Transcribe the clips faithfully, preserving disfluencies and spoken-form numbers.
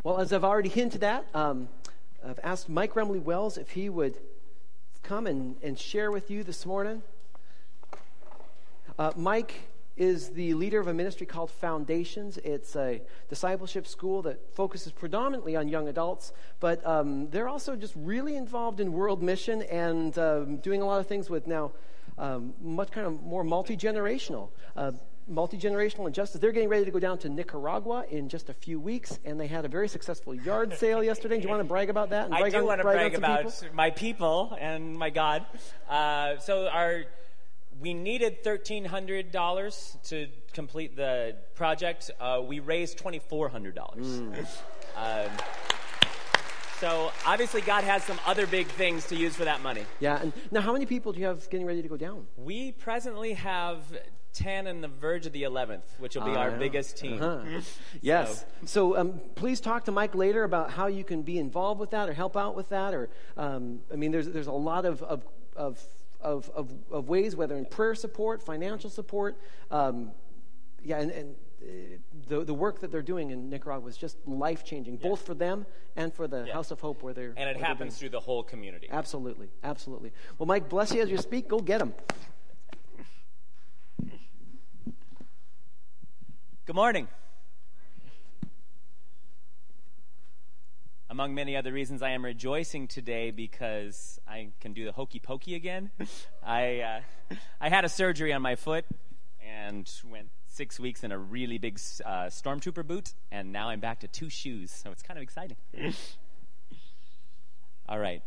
Well, as I've already hinted at, um, I've asked Mike Remley Wells if he would come and, and share with you this morning. Uh, Mike is the leader of a ministry called Foundations. It's a discipleship school that focuses predominantly on young adults, but um, they're also just really involved in world mission and um, doing a lot of things with now um, much kind of more multi-generational. Uh, multi-generational injustice. They're getting ready to go down to Nicaragua in just a few weeks, and they had a very successful yard sale yesterday. Do you want to brag about that? And I brag do on, want to brag brag on about people? my people and my God. Uh, so our we needed thirteen hundred dollars to complete the project. Uh, we raised twenty-four hundred dollars. Mm. Um, so obviously God has some other big things to use for that money. Yeah, and now how many people do you have getting ready to go down? We presently have ten on the verge of the eleventh, which will be uh, our biggest team. Uh-huh. Yes. So, so um, please talk to Mike later about how you can be involved with that or help out with that. Or um, I mean, there's there's a lot of of of of, of, of ways, whether in prayer support, financial support. Um, yeah, and, and uh, the the work that they're doing in Nicaragua is just life changing, yeah. both for them and for the yeah. House of Hope where they're. And it happens through the whole community. Absolutely, absolutely. Well, Mike, bless you as you speak. Go get them. Good morning. Among many other reasons, I am rejoicing today because I can do the hokey pokey again. I uh, I had a surgery on my foot and went six weeks in a really big uh, stormtrooper boot, and now I'm back to two shoes, so it's kind of exciting. All right.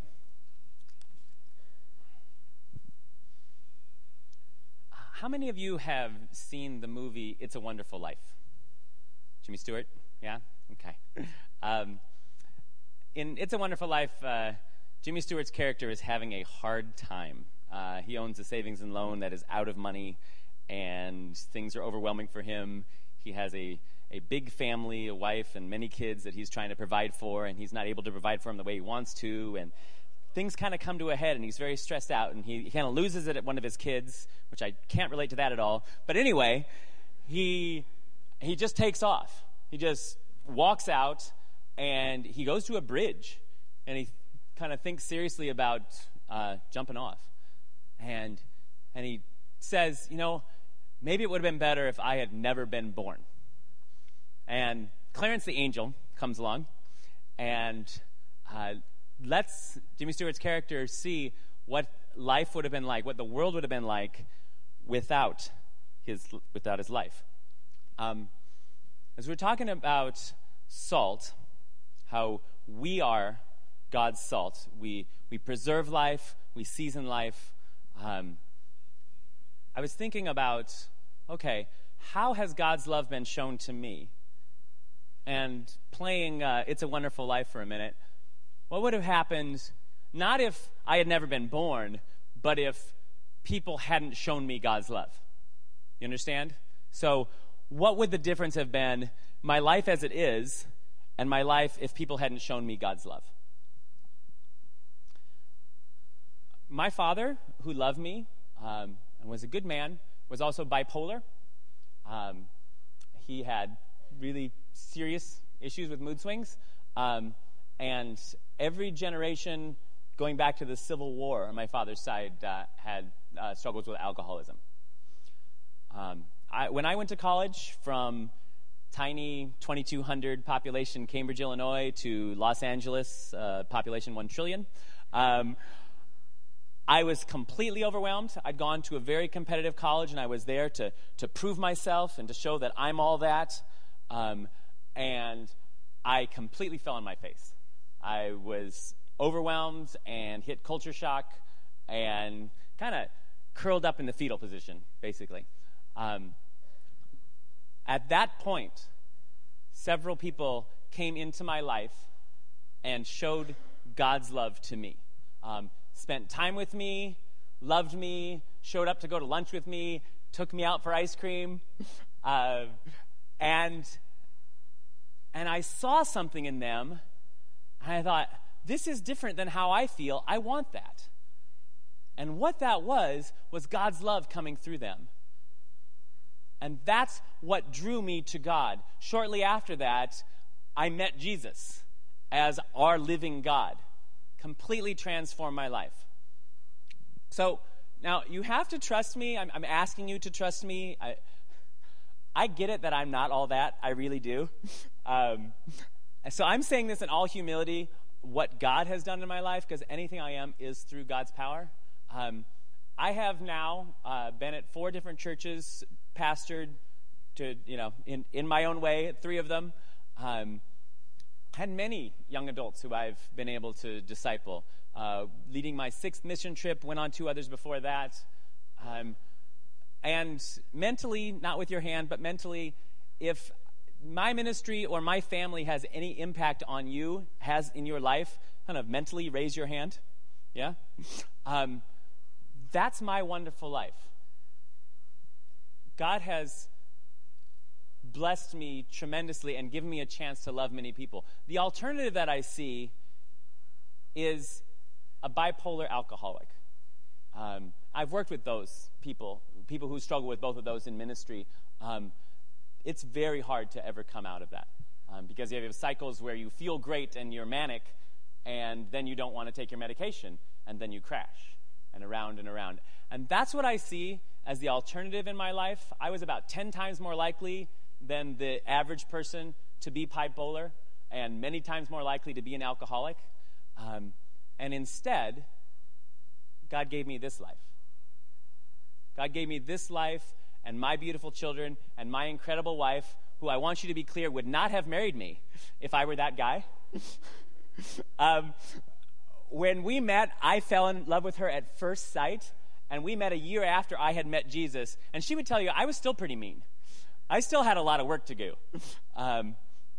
How many of you have seen the movie It's a Wonderful Life? Jimmy Stewart? Yeah? Okay. Um, in It's a Wonderful Life, uh, Jimmy Stewart's character is having a hard time. Uh, he owns a savings and loan that is out of money, and things are overwhelming for him. He has a, a big family, a wife, and many kids that he's trying to provide for, and he's not able to provide for them the way he wants to, and things kind of come to a head, and he's very stressed out, and he, he kind of loses it at one of his kids, which I can't relate to that at all. But anyway, he he just takes off. He just walks out, and he goes to a bridge, and he kind of thinks seriously about uh, jumping off. And and he says, you know, maybe it would have been better if I had never been born. And Clarence the angel comes along, and uh, lets Jimmy Stewart's character see what life would have been like, what the world would have been like without his without his life. Um, as we're talking about salt, how we are God's salt. We we preserve life, we season life. Um, I was thinking about, okay, how has God's love been shown to me? And playing uh, It's a Wonderful Life for a minute, what would have happened, not if I had never been born, but if people hadn't shown me God's love? You understand? So what would the difference have been, my life as it is, and my life if people hadn't shown me God's love? My father, who loved me um, and was a good man, was also bipolar. Um, he had really serious issues with mood swings. Um, and every generation going back to the Civil War on my father's side uh, had uh, struggles with alcoholism. Um, I, when I went to college, from tiny twenty-two hundred population Cambridge, Illinois, to Los Angeles, uh, population one trillion, um, I was completely overwhelmed. I'd gone to a very competitive college, and I was there to, to prove myself and to show that I'm all that. Um, and I completely fell on my face. I was overwhelmed and hit culture shock and kind of curled up in the fetal position, basically. Um, at that point, several people came into my life and showed God's love to me. Um, spent time with me, loved me, showed up to go to lunch with me, took me out for ice cream, uh, and and I saw something in them, and I thought, this is different than how I feel. I want that. And what that was, was God's love coming through them. And that's what drew me to God. Shortly after that, I met Jesus as our living God. Completely transformed my life. So now you have to trust me. I'm, I'm asking you to trust me. I, I get it that I'm not all that. I really do. Um, so I'm saying this in all humility, what God has done in my life, because anything I am is through God's power. Um, I have now uh, been at four different churches, pastored to, you know, in, in my own way, at three of them. Um, had many young adults who I've been able to disciple. Uh, leading my sixth mission trip, went on two others before that. Um, and mentally, not with your hand, but mentally, if my ministry or my family has any impact on you, has in your life, kind of mentally raise your hand. Yeah? Um, that's my wonderful life. God has blessed me tremendously and given me a chance to love many people. The alternative that I see is a bipolar alcoholic. Um, I've worked with those people, people who struggle with both of those in ministry. Um, it's very hard to ever come out of that um, because you have cycles where you feel great and you're manic, and then you don't want to take your medication, and then you crash, and around and around. And that's what I see as the alternative in my life. I was about ten times more likely than the average person to be bipolar, and many times more likely to be an alcoholic. Um, and instead, God gave me this life. God gave me this life and my beautiful children and my incredible wife, who I want you to be clear would not have married me if I were that guy. um, when we met, I fell in love with her at first sight, and we met a year after I had met Jesus. And she would tell you, I was still pretty mean. I still had a lot of work to do. Um,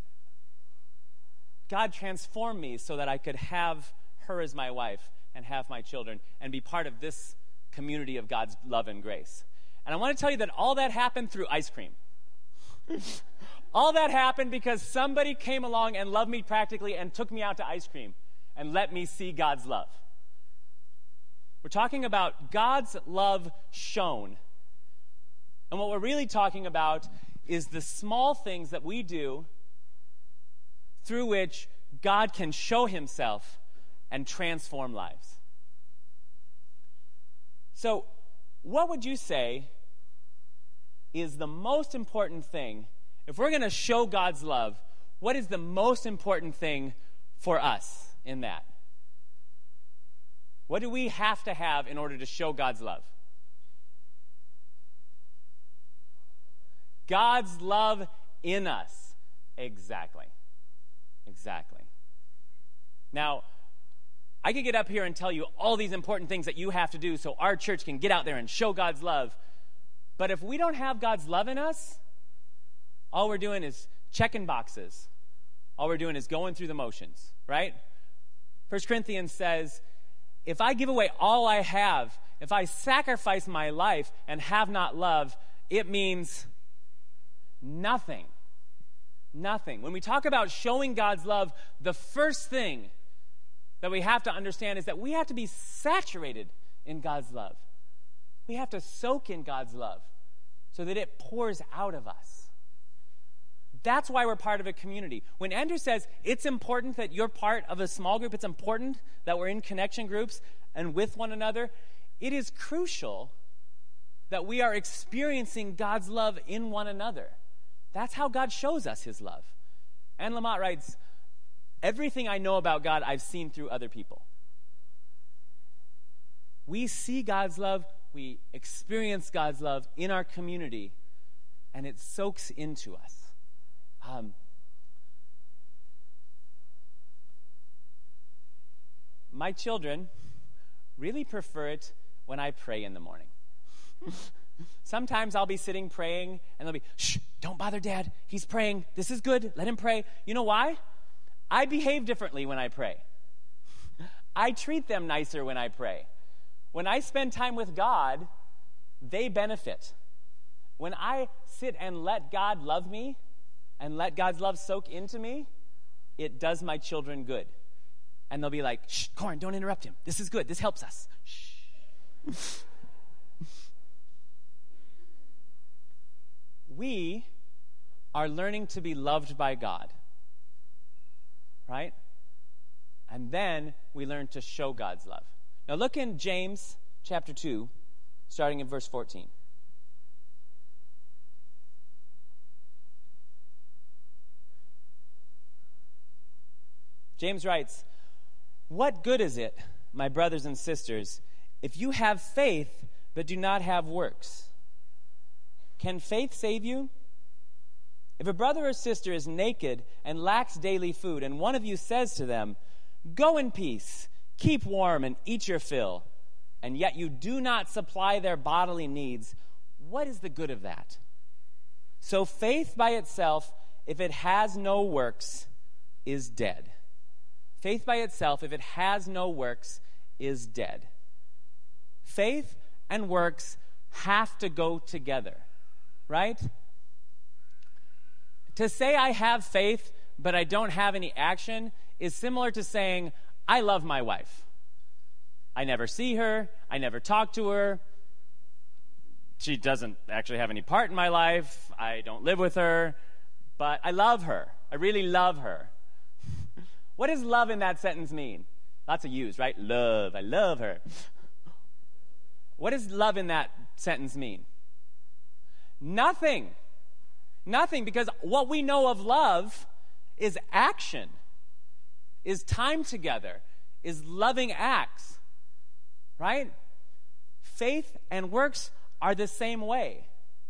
God transformed me so that I could have her as my wife and have my children and be part of this community of God's love and grace. And I want to tell you that all that happened through ice cream. All that happened because somebody came along and loved me practically and took me out to ice cream and let me see God's love. We're talking about God's love shown. And what we're really talking about is the small things that we do through which God can show himself and transform lives. So, what would you say is the most important thing? If we're going to show God's love, what is the most important thing for us in that? What do we have to have in order to show God's love? God's love in us. Exactly. Exactly. Now, I could get up here and tell you all these important things that you have to do so our church can get out there and show God's love. But if we don't have God's love in us, all we're doing is checking boxes. All we're doing is going through the motions, right? First Corinthians says, if I give away all I have, if I sacrifice my life and have not love, it means nothing. Nothing. When we talk about showing God's love, the first thing that we have to understand is that we have to be saturated in God's love. We have to soak in God's love so that it pours out of us. That's why we're part of a community. When Andrew says it's important that you're part of a small group, it's important that we're in connection groups and with one another, it is crucial that we are experiencing God's love in one another. That's how God shows us his love. Anne Lamott writes, everything I know about God, I've seen through other people. We see God's love, we experience God's love in our community, and it soaks into us. Um, my children really prefer it when I pray in the morning. Sometimes I'll be sitting praying, and they'll be, shh, don't bother Dad. He's praying. This is good. Let him pray. You know why? I behave differently when I pray. I treat them nicer when I pray. When I spend time with God, they benefit. When I sit and let God love me and let God's love soak into me, it does my children good. And they'll be like, shh, Corin, don't interrupt him. This is good. This helps us. Shh. We are learning to be loved by God. right? And then we learn to show God's love. Now look in James chapter two, starting in verse fourteen. James writes, "What good is it, my brothers and sisters, if you have faith but do not have works? Can faith save you? If a brother or sister is naked and lacks daily food, and one of you says to them, 'Go in peace, keep warm and eat your fill,' and yet you do not supply their bodily needs, what is the good of that? So faith by itself, if it has no works, is dead." Faith by itself, if it has no works, is dead. Faith and works have to go together, right? To say I have faith, but I don't have any action, is similar to saying, I love my wife. I never see her. I never talk to her. She doesn't actually have any part in my life. I don't live with her, but I love her. I really love her. What does love in that sentence mean? Lots of yous, right? Love. I love her. What does love in that sentence mean? Nothing. Nothing, because what we know of love is action, is time together, is loving acts, right? Faith and works are the same way.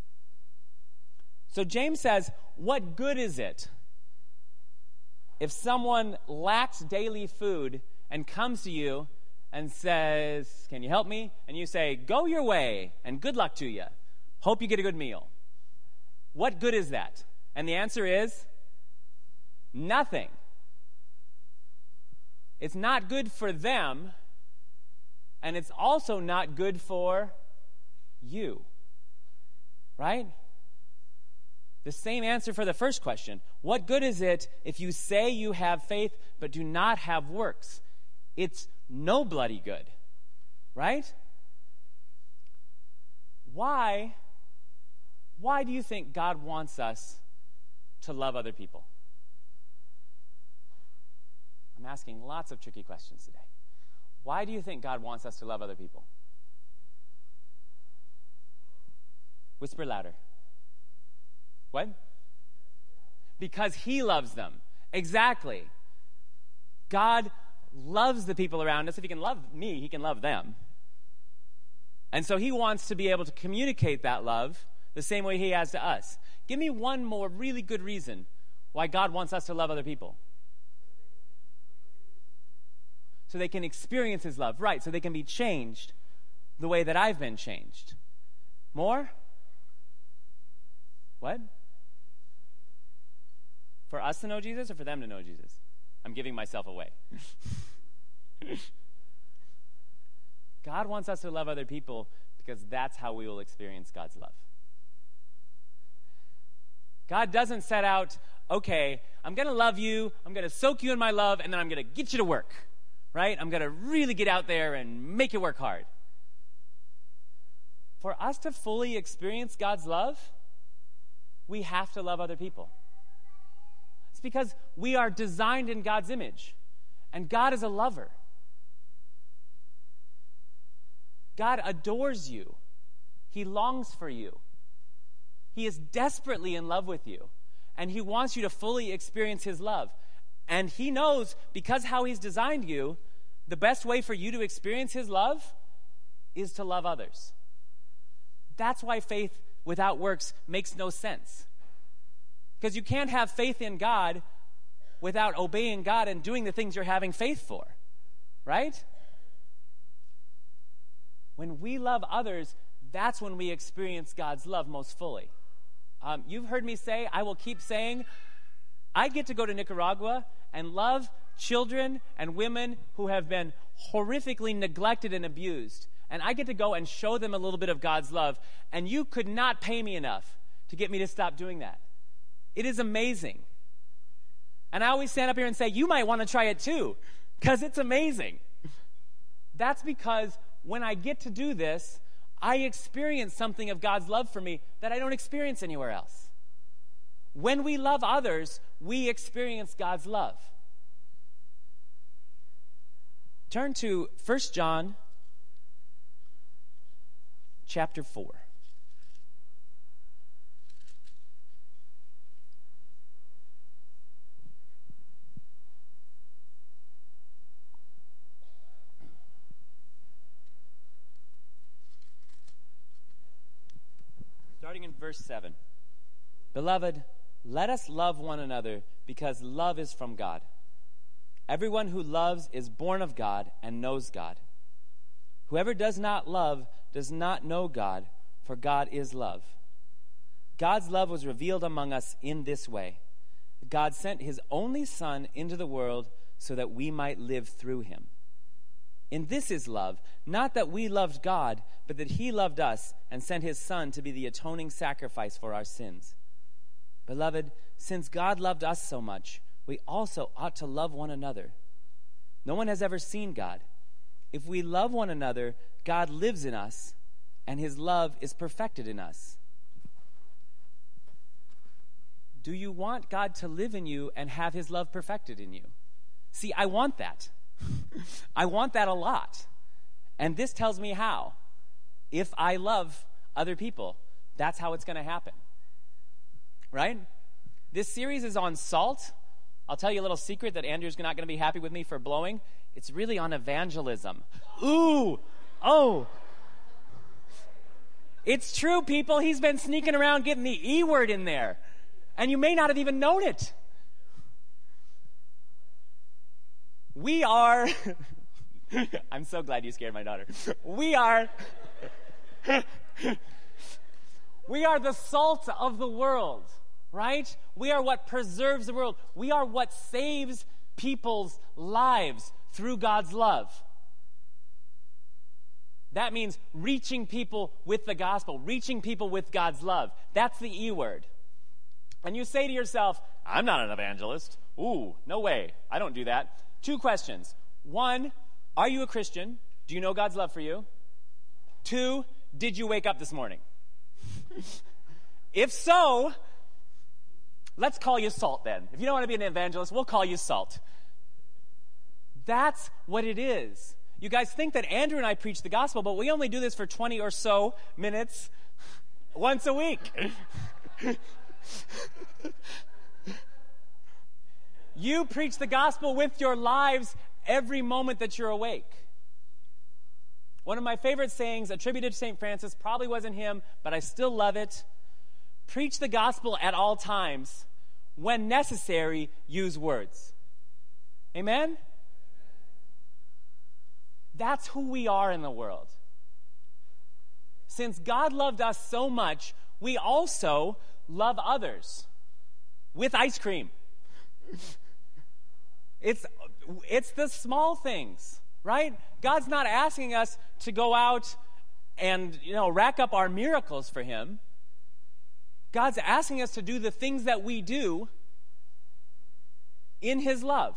So James says, what good is it if someone lacks daily food and comes to you and says, "Can you help me?" And you say, "Go your way and good luck to you. Hope you get a good meal." What good is that? And the answer is nothing. It's not good for them, and it's also not good for you, right? The same answer for the first question. What good is it if you say you have faith but do not have works? It's no bloody good, right? Why, why do you think God wants us to love other people? I'm asking lots of tricky questions today. Why do you think God wants us to love other people? Whisper louder. What? Because he loves them. Exactly. God loves the people around us. If he can love me, he can love them. And so he wants to be able to communicate that love the same way he has to us. Give me one more really good reason why God wants us to love other people. So they can experience his love. Right, so they can be changed the way that I've been changed. More? What? For us to know Jesus or for them to know Jesus? I'm giving myself away. God wants us to love other people because that's how we will experience God's love. God doesn't set out, okay, I'm going to love you, I'm going to soak you in my love, and then I'm going to get you to work, right? I'm going to really get out there and make you work hard. For us to fully experience God's love, we have to love other people. It's because we are designed in God's image, and God is a lover. God adores you. He longs for you. He is desperately in love with you, and he wants you to fully experience his love. And he knows, because how he's designed you, the best way for you to experience his love is to love others. That's why faith without works makes no sense. Because you can't have faith in God without obeying God and doing the things you're having faith for, right? When we love others, that's when we experience God's love most fully. Um, you've heard me say, I will keep saying, I get to go to Nicaragua and love children and women who have been horrifically neglected and abused. And I get to go and show them a little bit of God's love. And you could not pay me enough to get me to stop doing that. It is amazing. And I always stand up here and say, you might want to try it too, because it's amazing. That's because when I get to do this, I experience something of God's love for me that I don't experience anywhere else. When we love others, we experience God's love. Turn to First John chapter four. Starting in verse seven. Beloved, let us love one another, because love is from God. Everyone who loves is born of God and knows God. Whoever does not love does not know God, for God is love. God's love was revealed among us in this way. God sent his only Son into the world so that we might live through him. In this is love, not that we loved God, but that he loved us and sent his Son to be the atoning sacrifice for our sins. Beloved, since God loved us so much, we also ought to love one another. No one has ever seen God. If we love one another, God lives in us, and his love is perfected in us. Do you want God to live in you and have his love perfected in you? See, I want that. I want that a lot. And this tells me how. If I love other people, that's how it's going to happen. Right? This series is on salt. I'll tell you a little secret that Andrew's not going to be happy with me for blowing. It's really on evangelism. Ooh! Oh! It's true, people. He's been sneaking around getting the E word in there. And you may not have even known it. We are... I'm so glad you scared my daughter. We are... we are the salt of the world, right? We are what preserves the world. We are what saves people's lives through God's love. That means reaching people with the gospel, reaching people with God's love. That's the E word. And you say to yourself, I'm not an evangelist. Ooh, no way. I don't do that. Two questions. One, are you a Christian? Do you know God's love for you? Two, did you wake up this morning? If so, let's call you Salt then. If you don't want to be an evangelist, we'll call you Salt. That's what it is. You guys think that Andrew and I preach the gospel, but we only do this for twenty or so minutes once a week. You preach the gospel with your lives every moment that you're awake. One of my favorite sayings attributed to Saint Francis, probably wasn't him, but I still love it. Preach the gospel at all times. When necessary, use words. Amen? That's who we are in the world. Since God loved us so much, we also love others with ice cream. It's, it's the small things, right? God's not asking us to go out and, you know, rack up our miracles for him. God's asking us to do the things that we do in his love.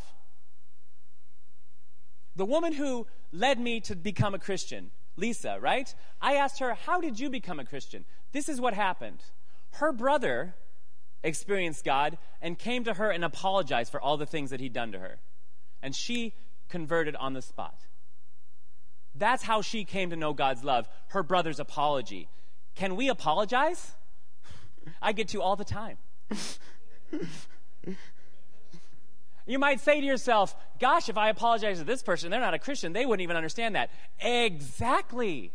The woman who led me to become a Christian, Lisa, right? I asked her, how did you become a Christian? This is what happened. Her brother experienced God and came to her and apologized for all the things that he'd done to her. And she converted on the spot. That's how she came to know God's love, her brother's apology. Can we apologize? I get to all the time. You might say to yourself, gosh, if I apologize to this person, they're not a Christian, they wouldn't even understand that. Exactly.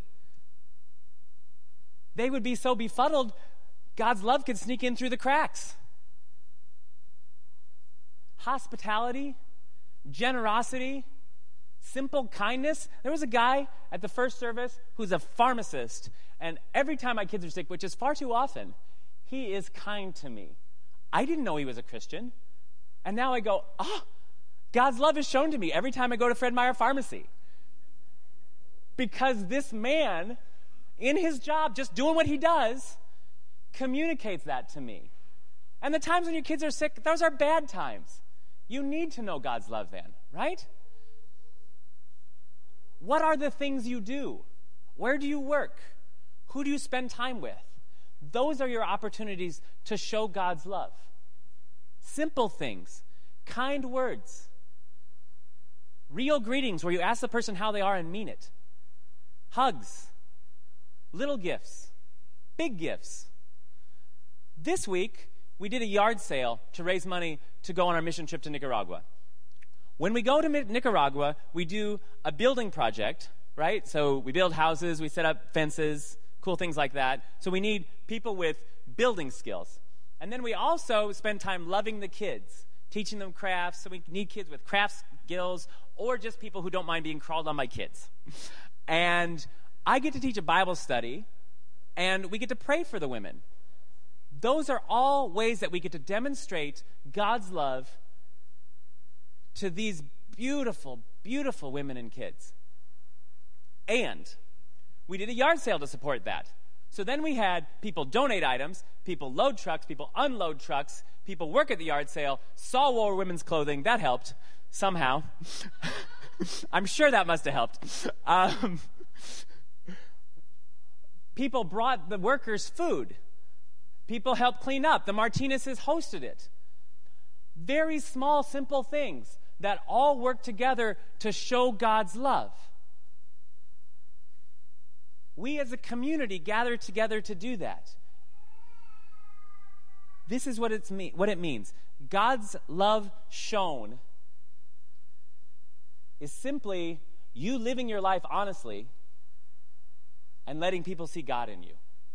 They would be so befuddled, God's love could sneak in through the cracks. Hospitality, generosity, simple kindness. There was a guy at the first service who's a pharmacist, and every time my kids are sick, which is far too often, he is kind to me. I didn't know he was a Christian. And now I go, oh, God's love is shown to me every time I go to Fred Meyer Pharmacy. Because this man, in his job, just doing what he does, communicates that to me. And the times when your kids are sick, those are bad times. You need to know God's love then, right? What are the things you do? Where do you work? Who do you spend time with? Those are your opportunities to show God's love. Simple things, kind words. Real greetings where you ask the person how they are and mean it. Hugs. Little gifts. Big gifts. This week, we did a yard sale to raise money to go on our mission trip to Nicaragua. When we go to Nicaragua, we do a building project, right? So we build houses, we set up fences, cool things like that. So we need people with building skills. And then we also spend time loving the kids, teaching them crafts. So we need kids with craft skills or just people who don't mind being crawled on by kids. And I get to teach a Bible study, and we get to pray for the women. Those are all ways that we get to demonstrate God's love to these beautiful, beautiful women and kids. And we did a yard sale to support that. So then we had people donate items, people load trucks, people unload trucks, people work at the yard sale, Saul wore women's clothing. That helped somehow. I'm sure that must have helped. Um, people brought the workers food. People helped clean up. The Martinez's hosted it. Very small, simple things that all work together to show God's love. We as a community gather together to do that. This is what, it's me- what it means. God's love shown is simply you living your life honestly and letting people see God in you.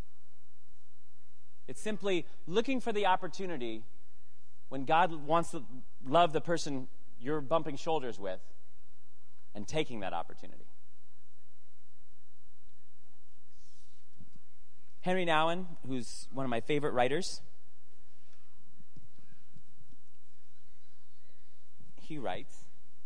It's simply looking for the opportunity when God wants to love the person you're bumping shoulders with and taking that opportunity. Henry Nouwen, who's one of my favorite writers, he writes,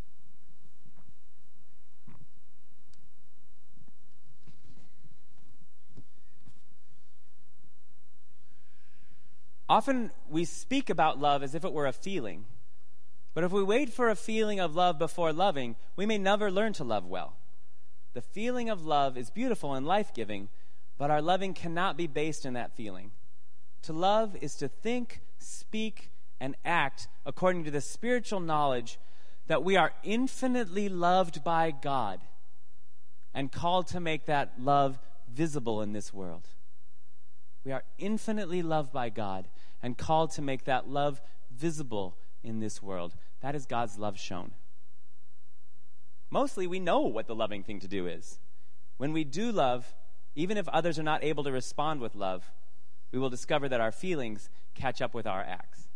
often we speak about love as if it were a feeling. But if we wait for a feeling of love before loving, we may never learn to love well. The feeling of love is beautiful and life-giving, but our loving cannot be based in that feeling. To love is to think, speak, and act according to the spiritual knowledge that we are infinitely loved by God and called to make that love visible in this world. We are infinitely loved by God and called to make that love visible in this world. That is God's love shown. Mostly we know what the loving thing to do is. When we do love, even if others are not able to respond with love, we will discover that our feelings catch up with our acts.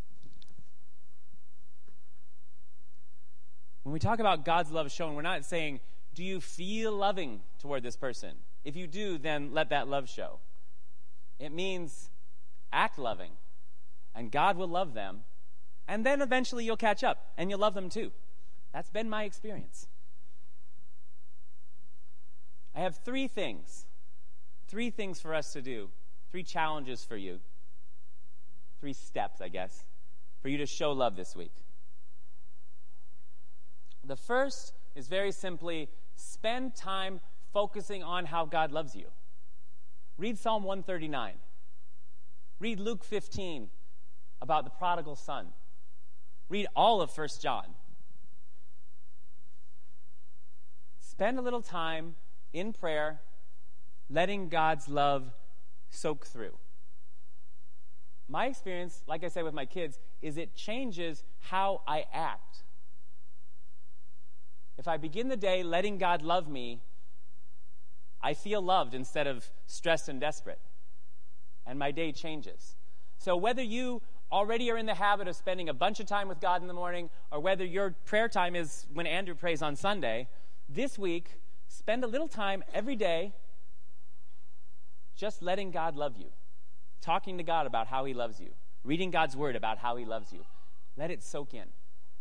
When we talk about God's love shown, we're not saying, do you feel loving toward this person? If you do, then let that love show. It means act loving, and God will love them, and then eventually you'll catch up, and you'll love them too. That's been my experience. I have three things, three things for us to do, three challenges for you, three steps, I guess, for you to show love this week. The first is very simply spend time focusing on how God loves you. Read Psalm one thirty-nine. Read Luke fifteen about the prodigal son. Read all of First John. Spend a little time in prayer, letting God's love soak through. My experience, like I said with my kids, is it changes how I act. If I begin the day letting God love me, I feel loved instead of stressed and desperate. And my day changes. So whether you already are in the habit of spending a bunch of time with God in the morning, or whether your prayer time is when Andrew prays on Sunday, this week, spend a little time every day just letting God love you. Talking to God about how he loves you. Reading God's word about how he loves you. Let it soak in.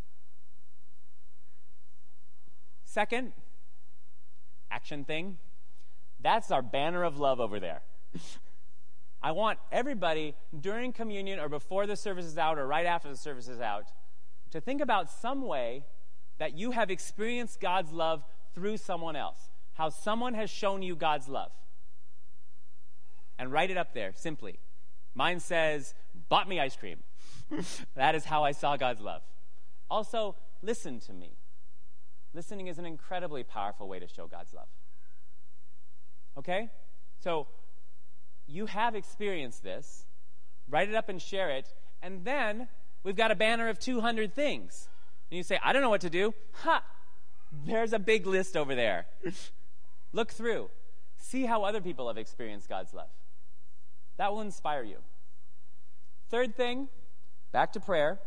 Second, action thing. That's our banner of love over there. I want everybody during communion or before the service is out or right after the service is out to think about some way that you have experienced God's love through someone else. How someone has shown you God's love. And write it up there, simply. Mine says, bought me ice cream. That is how I saw God's love. Also, listen to me. Listening is an incredibly powerful way to show God's love. Okay? So, you have experienced this. Write it up and share it. And then, we've got a banner of two hundred things. And you say, I don't know what to do. Ha! There's a big list over there. Look through. See how other people have experienced God's love. That will inspire you. Third thing, back to prayer.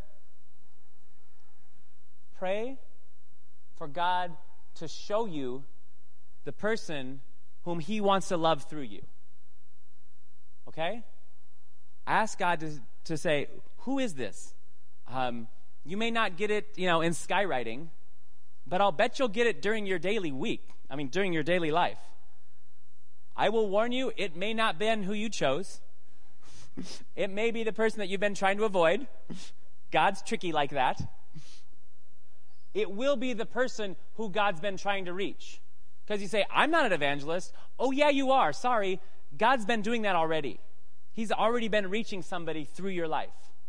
Pray for God to show you the person whom he wants to love through you. Okay? Ask God to, to say, who is this? Um, you may not get it, you know, in skywriting, but I'll bet you'll get it during your daily week. I mean, during your daily life. I will warn you, it may not be who you chose. It may be the person that you've been trying to avoid. God's tricky like that. It will be the person who God's been trying to reach. Because you say, I'm not an evangelist. Oh, yeah, you are. Sorry. God's been doing that already. He's already been reaching somebody through your life.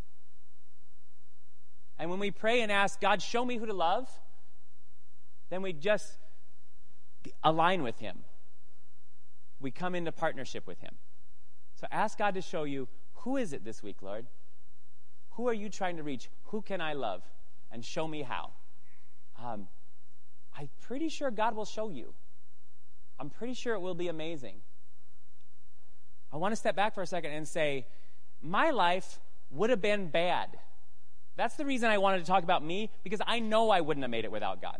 And when we pray and ask, God, show me who to love, then we just align with him. We come into partnership with him. So ask God to show you, who is it this week, Lord? Who are you trying to reach? Who can I love? And show me how. Um, I'm pretty sure God will show you. I'm pretty sure it will be amazing. I want to step back for a second and say, my life would have been bad. That's the reason I wanted to talk about me, because I know I wouldn't have made it without God.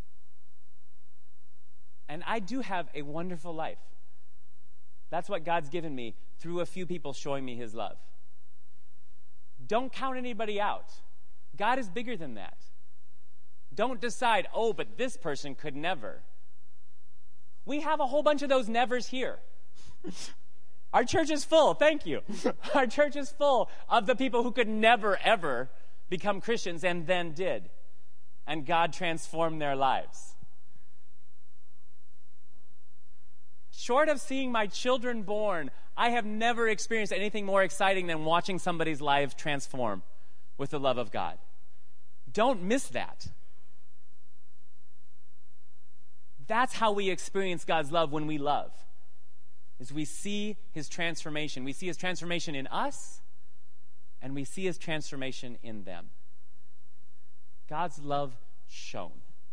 And I do have a wonderful life. That's what God's given me through a few people showing me his love. Don't count anybody out. God is bigger than that. Don't decide, oh, but this person could never. We have a whole bunch of those nevers here. Our church is full. Thank you. Our church is full of the people who could never, ever become Christians and then did. And God transformed their lives. Short of seeing my children born, I have never experienced anything more exciting than watching somebody's life transform with the love of God. Don't miss that. That's how we experience God's love when we love. Is we see his transformation. We see his transformation in us, and we see his transformation in them. God's love shown.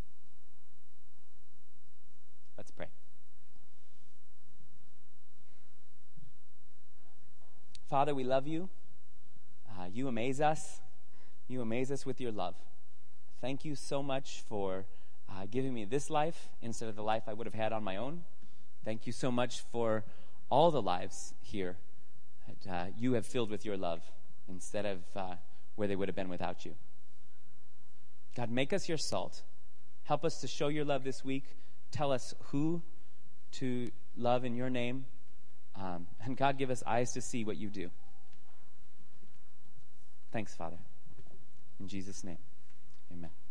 Let's pray. Father, we love you. Uh, you amaze us. You amaze us with your love. Thank you so much for uh, giving me this life instead of the life I would have had on my own. Thank you so much for all the lives here that uh, you have filled with your love instead of uh, where they would have been without you. God, make us your salt. Help us to show your love this week. Tell us who to love in your name. Um, and God, give us eyes to see what you do. Thanks, Father. In Jesus' name, amen.